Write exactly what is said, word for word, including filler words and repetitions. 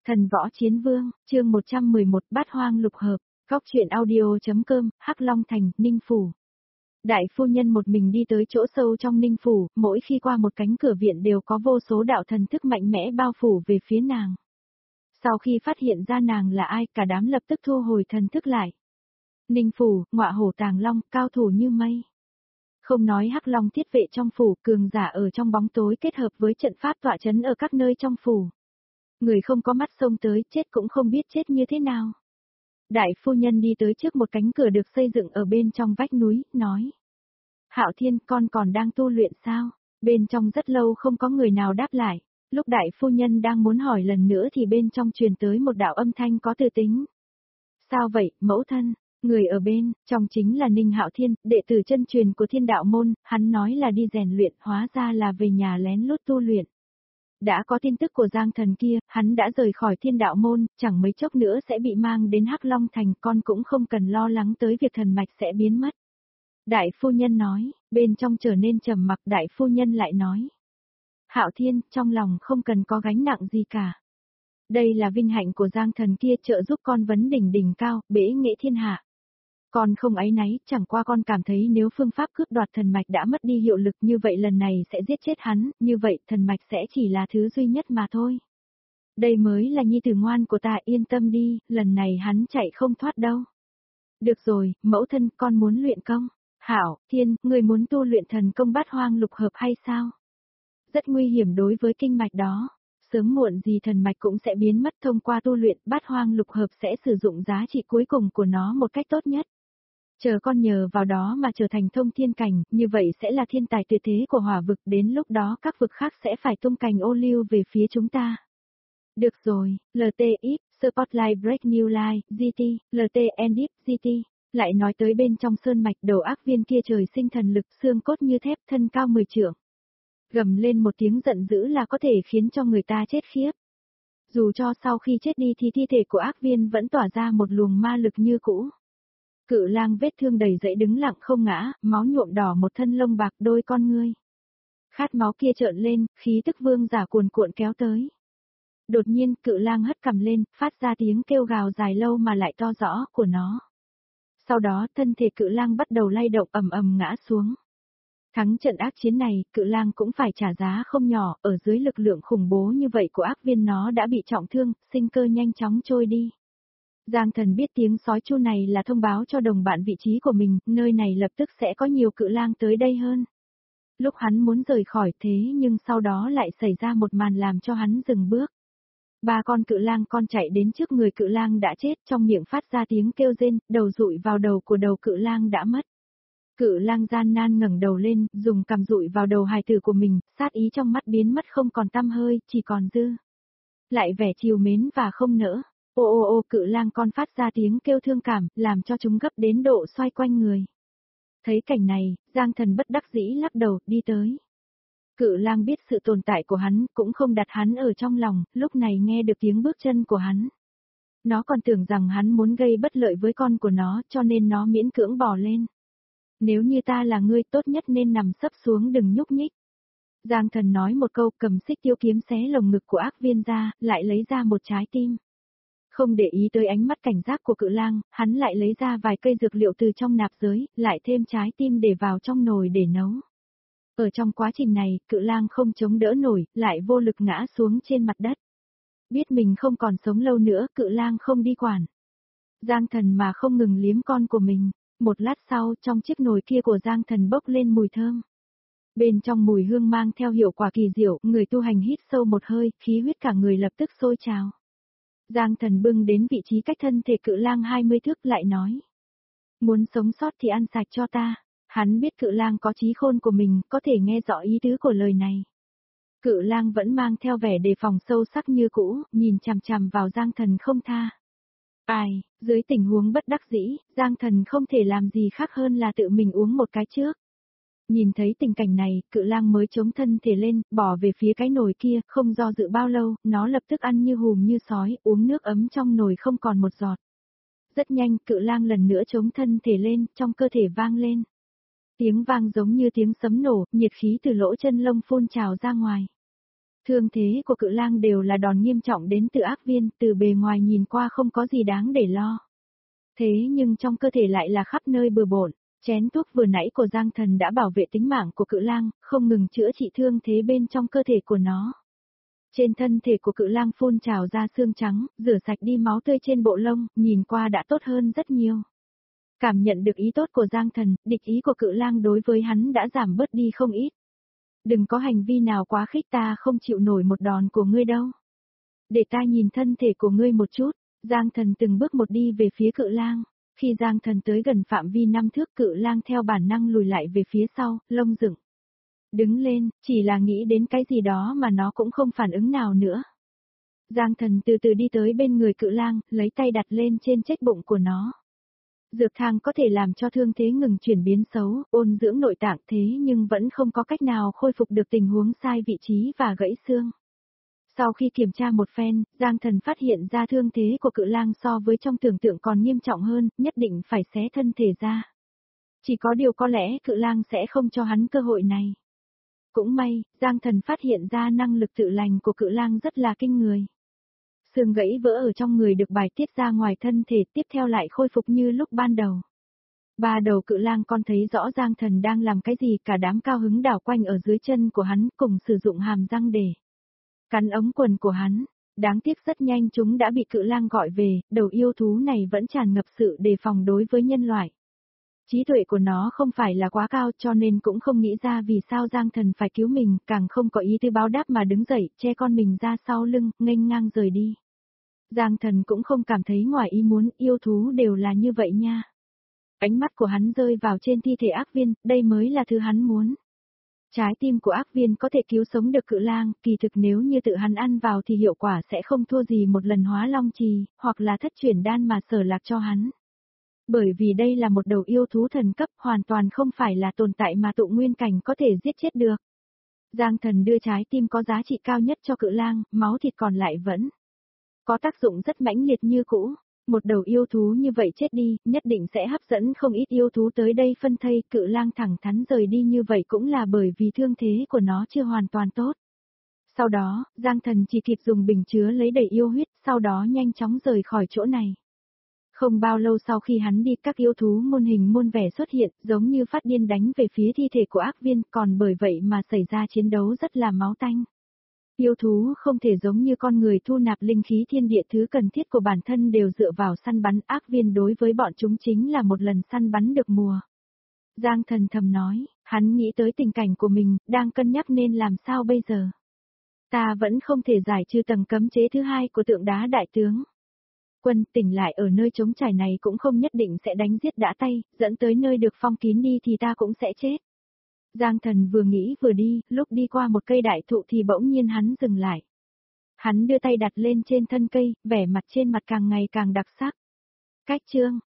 Thần võ chiến vương, chương một trăm mười một bát hoang lục hợp, góc truyện audio.com, Hắc Long Thành, Ninh Phủ. Đại phu nhân một mình đi tới chỗ sâu trong Ninh Phủ, mỗi khi qua một cánh cửa viện đều có vô số đạo thần thức mạnh mẽ bao phủ về phía nàng. Sau khi phát hiện ra nàng là ai, cả đám lập tức thu hồi thần thức lại. Ninh Phủ, ngọa hổ tàng long, cao thủ như mây. Không nói Hắc Long thiết vệ trong phủ, cường giả ở trong bóng tối kết hợp với trận pháp tọa trấn ở các nơi trong phủ. Người không có mắt xông tới, chết cũng không biết chết như thế nào. Đại phu nhân đi tới trước một cánh cửa được xây dựng ở bên trong vách núi, nói. Hạo Thiên, con còn đang tu luyện sao? Bên trong rất lâu không có người nào đáp lại. Lúc đại phu nhân đang muốn hỏi lần nữa thì bên trong truyền tới một đạo âm thanh có từ tính. Sao vậy, mẫu thân? Người ở bên, trong chính là Ninh Hạo Thiên, đệ tử chân truyền của Thiên Đạo Môn, hắn nói là đi rèn luyện, hóa ra là về nhà lén lút tu luyện. Đã có tin tức của Giang Thần kia, hắn đã rời khỏi Thiên Đạo Môn, chẳng mấy chốc nữa sẽ bị mang đến Hắc Long Thành, con cũng không cần lo lắng tới việc thần mạch sẽ biến mất. Đại phu nhân nói, bên trong trở nên trầm mặc, đại phu nhân lại nói. Hạo Thiên, trong lòng không cần có gánh nặng gì cả. Đây là vinh hạnh của Giang Thần kia trợ giúp con vấn đỉnh đỉnh cao, bế nghệ thiên hạ. Con không áy náy, chẳng qua con cảm thấy nếu phương pháp cướp đoạt thần mạch đã mất đi hiệu lực như vậy lần này sẽ giết chết hắn, như vậy thần mạch sẽ chỉ là thứ duy nhất mà thôi. Đây mới là nhi tử ngoan của ta, yên tâm đi, lần này hắn chạy không thoát đâu. Được rồi, mẫu thân, con muốn luyện công. Hảo, Thiên, người muốn tu luyện thần công bát hoang lục hợp hay sao? Rất nguy hiểm đối với kinh mạch đó. Sớm muộn gì thần mạch cũng sẽ biến mất, thông qua tu luyện bát hoang lục hợp sẽ sử dụng giá trị cuối cùng của nó một cách tốt nhất. Chờ con nhờ vào đó mà trở thành thông thiên cảnh, như vậy sẽ là thiên tài tuyệt thế của hỏa vực, đến lúc đó các vực khác sẽ phải tung cành ô liu về phía chúng ta. Được rồi, lờ tê ích, Spotlight Break New Life, giê tê, lờ tê Endip, giê tê, lại nói tới bên trong sơn mạch đầu ác viên kia trời sinh thần lực xương cốt như thép, thân cao mười trượng. Gầm lên một tiếng giận dữ là có thể khiến cho người ta chết khiếp. Dù cho sau khi chết đi thì thi thể của ác viên vẫn tỏa ra một luồng ma lực như cũ. Cự lang vết thương đầy dẫy đứng lặng không ngã, máu nhuộm đỏ một thân lông bạc đôi con ngươi. Khát máu kia trợn lên, khí tức vương giả cuồn cuộn kéo tới. Đột nhiên, cự lang hất cằm lên, phát ra tiếng kêu gào dài lâu mà lại to rõ của nó. Sau đó, thân thể cự lang bắt đầu lay động ầm ầm ngã xuống. Thắng trận ác chiến này, cự lang cũng phải trả giá không nhỏ, ở dưới lực lượng khủng bố như vậy của ác viên nó đã bị trọng thương, sinh cơ nhanh chóng trôi đi. Giang Thần biết tiếng sói chu này là thông báo cho đồng bạn vị trí của mình, nơi này lập tức sẽ có nhiều cự lang tới đây hơn. Lúc hắn muốn rời khỏi thế nhưng sau đó lại xảy ra một màn làm cho hắn dừng bước. Ba con cự lang con chạy đến trước người cự lang đã chết, trong miệng phát ra tiếng kêu rên, đầu dụi vào đầu của đầu cự lang đã mất. Cự lang gian nan ngẩng đầu lên, dùng cằm dụi vào đầu hài tử của mình, sát ý trong mắt biến mất không còn tăm hơi, chỉ còn dư lại vẻ trìu mến và không nỡ. Ô ô ô, cự lang con phát ra tiếng kêu thương cảm, làm cho chúng gấp đến độ xoay quanh người. Thấy cảnh này, Giang Thần bất đắc dĩ lắc đầu, đi tới. Cự lang biết sự tồn tại của hắn, cũng không đặt hắn ở trong lòng, lúc này nghe được tiếng bước chân của hắn. Nó còn tưởng rằng hắn muốn gây bất lợi với con của nó, cho nên nó miễn cưỡng bò lên. Nếu như ta là ngươi, tốt nhất nên nằm sấp xuống đừng nhúc nhích. Giang Thần nói một câu, cầm xích tiêu kiếm xé lồng ngực của ác viên ra, lại lấy ra một trái tim. Không để ý tới ánh mắt cảnh giác của cự lang, hắn lại lấy ra vài cây dược liệu từ trong nạp giới, lại thêm trái tim để vào trong nồi để nấu. Ở trong quá trình này, cự lang không chống đỡ nổi, lại vô lực ngã xuống trên mặt đất. Biết mình không còn sống lâu nữa, cự lang không đi quản. Giang Thần mà không ngừng liếm con của mình. Một lát sau, trong chiếc nồi kia của Giang Thần bốc lên mùi thơm. Bên trong mùi hương mang theo hiệu quả kỳ diệu, người tu hành hít sâu một hơi, khí huyết cả người lập tức sôi trào. Giang Thần bưng đến vị trí cách thân thể cự lang hai mươi thước lại nói. Muốn sống sót thì ăn sạch cho ta. Hắn biết cự lang có trí khôn của mình, có thể nghe rõ ý tứ của lời này. Cự lang vẫn mang theo vẻ đề phòng sâu sắc như cũ, nhìn chằm chằm vào Giang Thần không tha. Ai, dưới tình huống bất đắc dĩ, Giang Thần không thể làm gì khác hơn là tự mình uống một cái trước. Nhìn thấy tình cảnh này, cự lang mới chống thân thể lên, bỏ về phía cái nồi kia, không do dự bao lâu, nó lập tức ăn như hùm như sói, uống nước ấm trong nồi không còn một giọt. Rất nhanh, cự lang lần nữa chống thân thể lên, trong cơ thể vang lên. Tiếng vang giống như tiếng sấm nổ, nhiệt khí từ lỗ chân lông phun trào ra ngoài. Thương thế của Cự Lang đều là đòn nghiêm trọng đến từ ác viên, từ bề ngoài nhìn qua không có gì đáng để lo. Thế nhưng trong cơ thể lại là khắp nơi bừa bộn, chén thuốc vừa nãy của Giang Thần đã bảo vệ tính mạng của Cự Lang, không ngừng chữa trị thương thế bên trong cơ thể của nó. Trên thân thể của Cự Lang phun trào ra xương trắng, rửa sạch đi máu tươi trên bộ lông, nhìn qua đã tốt hơn rất nhiều. Cảm nhận được ý tốt của Giang Thần, địch ý của Cự Lang đối với hắn đã giảm bớt đi không ít. Đừng có hành vi nào quá khích, ta không chịu nổi một đòn của ngươi đâu. Để ta nhìn thân thể của ngươi một chút. Giang Thần từng bước một đi về phía Cự Lang. Khi Giang Thần tới gần phạm vi năm thước, Cự Lang theo bản năng lùi lại về phía sau, lông dựng. Đứng lên, chỉ là nghĩ đến cái gì đó mà nó cũng không phản ứng nào nữa. Giang Thần từ từ đi tới bên người Cự Lang, lấy tay đặt lên trên chiếc bụng của nó. Dược thang có thể làm cho thương thế ngừng chuyển biến xấu, ôn dưỡng nội tạng, thế nhưng vẫn không có cách nào khôi phục được tình huống sai vị trí và gãy xương. Sau khi kiểm tra một phen, Giang Thần phát hiện ra thương thế của Cự Lang so với trong tưởng tượng còn nghiêm trọng hơn, nhất định phải xé thân thể ra. Chỉ có điều có lẽ Cự Lang sẽ không cho hắn cơ hội này. Cũng may, Giang Thần phát hiện ra năng lực tự lành của Cự Lang rất là kinh người. Xương gãy vỡ ở trong người được bài tiết ra ngoài thân thể, tiếp theo lại khôi phục như lúc ban đầu. Ba đầu Cự Lang con thấy rõ Giang Thần đang làm cái gì, cả đám cao hứng đảo quanh ở dưới chân của hắn, cùng sử dụng hàm răng để cắn ống quần của hắn. Đáng tiếc rất nhanh chúng đã bị Cự Lang gọi về, đầu yêu thú này vẫn tràn ngập sự đề phòng đối với nhân loại. Trí tuệ của nó không phải là quá cao, cho nên cũng không nghĩ ra vì sao Giang Thần phải cứu mình, càng không có ý tư báo đáp mà đứng dậy, che con mình ra sau lưng, nghênh ngang rời đi. Giang Thần cũng không cảm thấy ngoài ý muốn, yêu thú đều là như vậy nha. Ánh mắt của hắn rơi vào trên thi thể ác viên, đây mới là thứ hắn muốn. Trái tim của ác viên có thể cứu sống được Cự Lang, kỳ thực nếu như tự hắn ăn vào thì hiệu quả sẽ không thua gì một lần hóa long trì, hoặc là thất chuyển đan mà Sở Lạc cho hắn. Bởi vì đây là một đầu yêu thú thần cấp, hoàn toàn không phải là tồn tại mà tụ nguyên cảnh có thể giết chết được. Giang Thần đưa trái tim có giá trị cao nhất cho Cự Lang, máu thịt còn lại vẫn có tác dụng rất mãnh liệt như cũ. Một đầu yêu thú như vậy chết đi, nhất định sẽ hấp dẫn không ít yêu thú tới đây phân thây. Cự Lang thẳng thắn rời đi như vậy cũng là bởi vì thương thế của nó chưa hoàn toàn tốt. Sau đó, Giang Thần chỉ kịp dùng bình chứa lấy đầy yêu huyết, sau đó nhanh chóng rời khỏi chỗ này. Không bao lâu sau khi hắn đi, các yêu thú muôn hình muôn vẻ xuất hiện, giống như phát điên đánh về phía thi thể của ác viên, còn bởi vậy mà xảy ra chiến đấu rất là máu tanh. Yêu thú không thể giống như con người thu nạp linh khí thiên địa, thứ cần thiết của bản thân đều dựa vào săn bắn, ác viên đối với bọn chúng chính là một lần săn bắn được mùa. Giang Thần thầm nói, hắn nghĩ tới tình cảnh của mình, đang cân nhắc nên làm sao bây giờ. Ta vẫn không thể giải trừ tầng cấm chế thứ hai của tượng đá đại tướng. Quân tỉnh lại ở nơi trống trải này cũng không nhất định sẽ đánh giết đã tay, dẫn tới nơi được phong kín đi thì ta cũng sẽ chết. Giang Thần vừa nghĩ vừa đi, lúc đi qua một cây đại thụ thì bỗng nhiên hắn dừng lại. Hắn đưa tay đặt lên trên thân cây, vẻ mặt trên mặt càng ngày càng đặc sắc. Cách chương